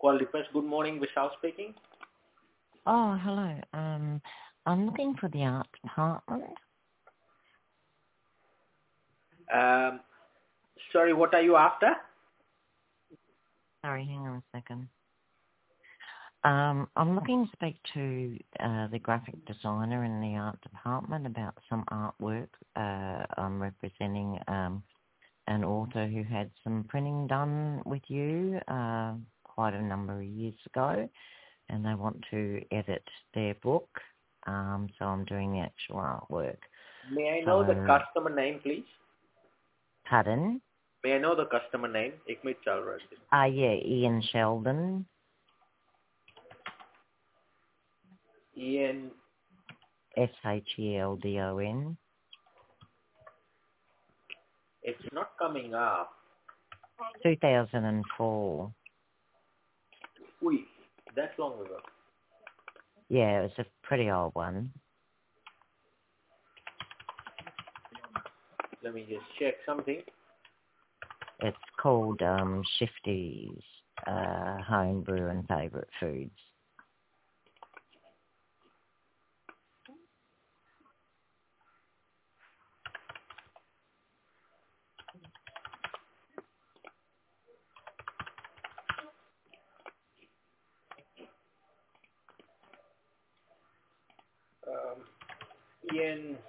Quality Press. Good morning, Vishal speaking. Oh, hello. I'm looking for the art department. Um, Sorry, what are you after? Sorry, hang on a second. I'm looking to speak to the graphic designer in the art department about some artwork. I'm representing an author who had some printing done with you quite a number of years ago, and they want to edit their book. So I'm doing the actual artwork. May I know the customer name, please? Pardon? May I know the customer name? एक minute चल रहा है. Yeah, Ian Sheldon. Ian. Sheldon. It's not coming up. 2004. Ui, that's long ago. Yeah, it was a pretty old one. Let me just check something. It's called Shifty's Homebrew and Favourite Foods. Ian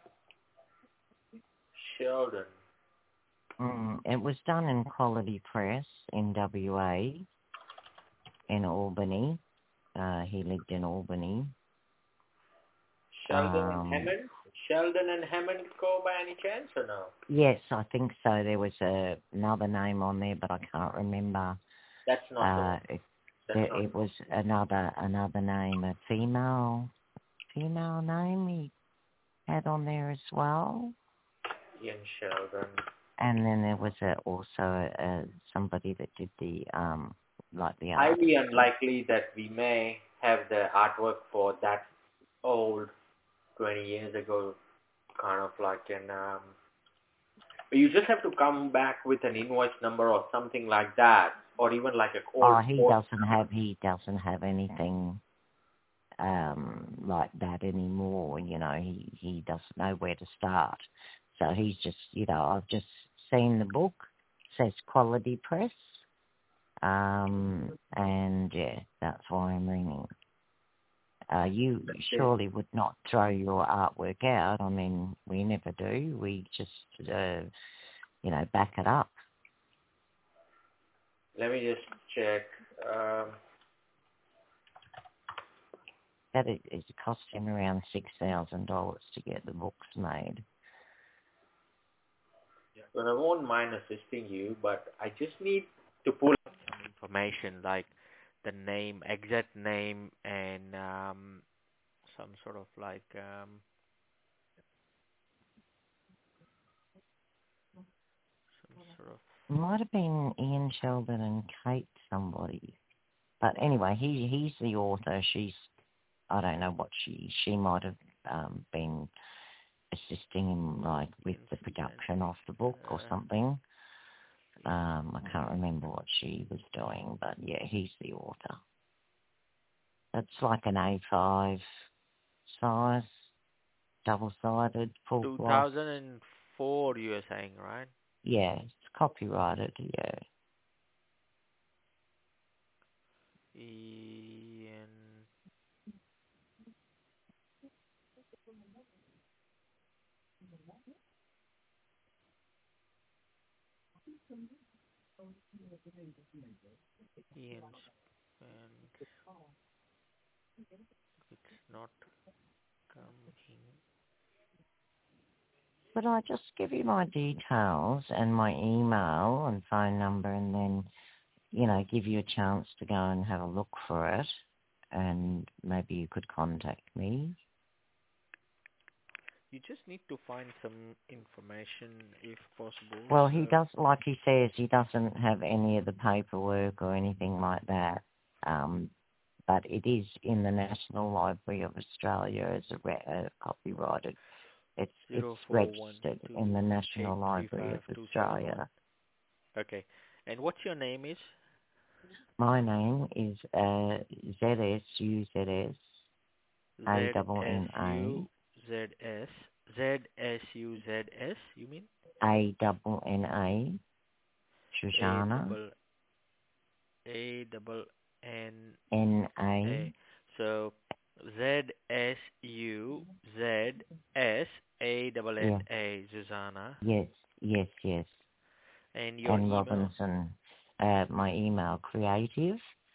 Sheldon. It was done in Quality Press in WA, in Albany. He lived in Albany. Sheldon and Hammond? Sheldon and Hammond Co. by any chance or no? Yes, I think so. There was another name on there, but I can't remember. That's not it was another name, a female name he had on there as well. Ian Sheldon. And then there was also somebody that did the like the art. Highly unlikely that we may have the artwork for that old 20 years ago, kind of like you just have to come back with an invoice number or something like that, or even like a old. He doesn't have anything like that anymore. You know, he doesn't know where to start. So he's just, I've just seen the book. It says Quality Press. And yeah, that's why I'm ringing. You surely would not throw your artwork out. I mean, we never do. We just, back it up. Let me just check. That it cost him around $6,000 to get the books made. Well, I won't mind assisting you, but I just need to pull up some information like the name, exact name, and some sort of like It might have been Ian Sheldon and Kate somebody. But anyway, he's the author. I don't know what she might have been assisting him like with the production of the book or something. I can't remember what she was doing, but yeah, he's the author. It's like an A5 size, double-sided, full 2004, you were saying, right? Yeah, it's copyrighted, yeah. Ian and it's not coming. But I just give you my details and my email and phone number and then, give you a chance to go and have a look for it and maybe you could contact me. You just need to find some information if possible. Well, he does, like he says, he doesn't have any of the paperwork or anything like that. But it is in the National Library of Australia as a copyrighted. It's registered in the National Library of Australia. Okay. And what's your name is? My name is ZSUZS ZSU ZS ZSUZS. You mean ANNA A Shoshana double A double N NA. A. So ZSUZS double Yeah. N A Susanna. Yes. And your And email? Robinson. My email creative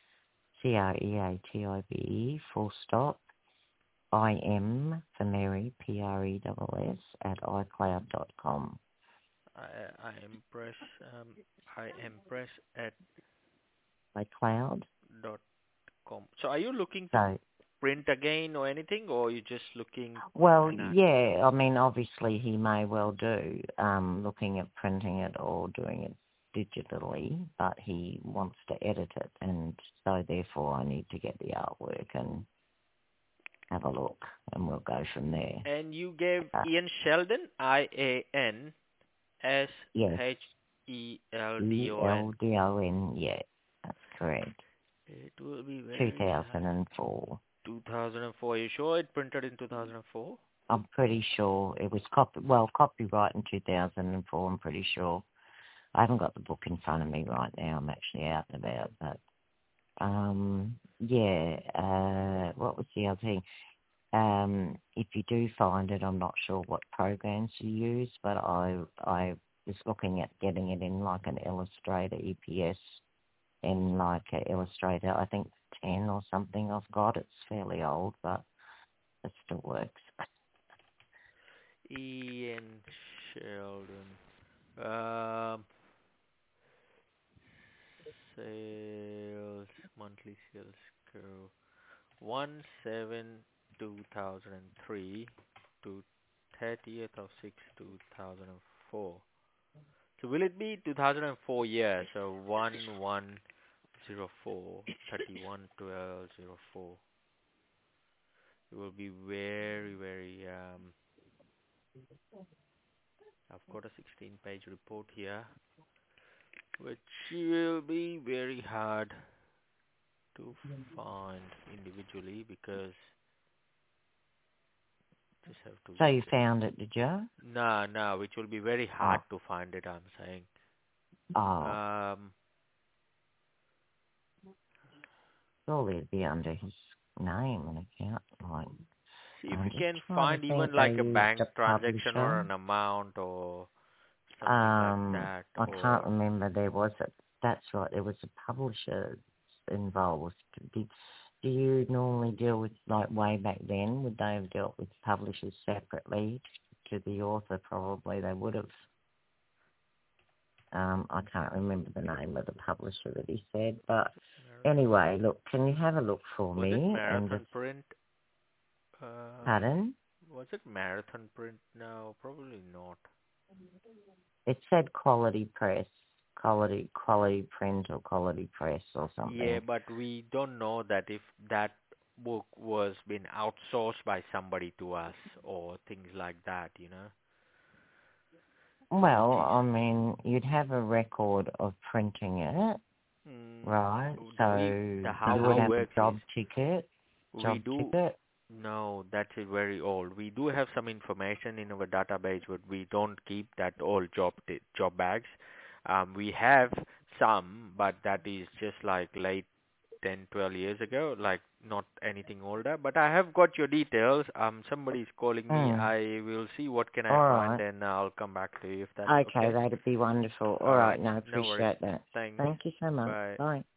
CREATIVE full stop IM for Mary PRESS at iCloud.com. I impress I impress at iCloud. .com. So are you looking to So, print again or anything, or you just looking well, at that? yeah, I mean, obviously he may well do, looking at printing it or doing it digitally, but he wants to edit it, and so therefore I need to get the artwork and have a look, and we'll go from there. And you gave Uh, Ian Sheldon, IANSHELDON. yes, ELDON, yeah, that's correct. It will be very hard. 2004. 2004. You sure it printed in 2004? I'm pretty sure it was copyright in 2004, I'm pretty sure. I haven't got the book in front of me right now. I'm actually out and about, but what was the other thing? If you do find it, I'm not sure what programs you use, but I was looking at getting it in like an Illustrator EPS, in like an Illustrator, I think 10 or something I've got. It's fairly old, but it still works. Ian Sheldon. Um, sales, monthly sales curve. 1/7/2003 to 30th of 6 2004. So will it be 2004 year? So 1104 31/12/04. It will be very. I've got a 16-page report here, which will be very hard to find individually because just have to. So you found it, did you? No, which will be very hard to find it. I'm saying. Oh, surely it'd be under his name and account. Like, See if I'm you just can trying to find think. even They like a used bank a transaction or publisher. an amount or something like that. I can't Or remember. That's right. There was a publisher involved. Do you normally deal with, like, way back then? Would they have dealt with publishers separately to the author? Probably they would have. I can't remember the name of the publisher that he said, but anyway, look, can you have a look for was it me and just, Marathon Print? pardon? Was it Marathon Print? No, probably not. It said quality press, quality print or quality press or Yeah, something. but we don't know that if that book was been outsourced by somebody to us or things like that, you know. Well, I mean, you'd have a record of printing it, Mm, right? So how you would have a works is job ticket. we do. Ticket. No, that's very old. We do have some information in our database, but we don't keep that old job bags. We have some, but that is just like late 10, 12 years ago, like not anything older. But I have got your details. Somebody's calling me. Mm. I will see what can I All find, right. and I'll come back to you if that's Okay, okay. that'd be wonderful. All All right, right, no, no worries. appreciate that. Thanks. Thank you so much. Bye. Bye.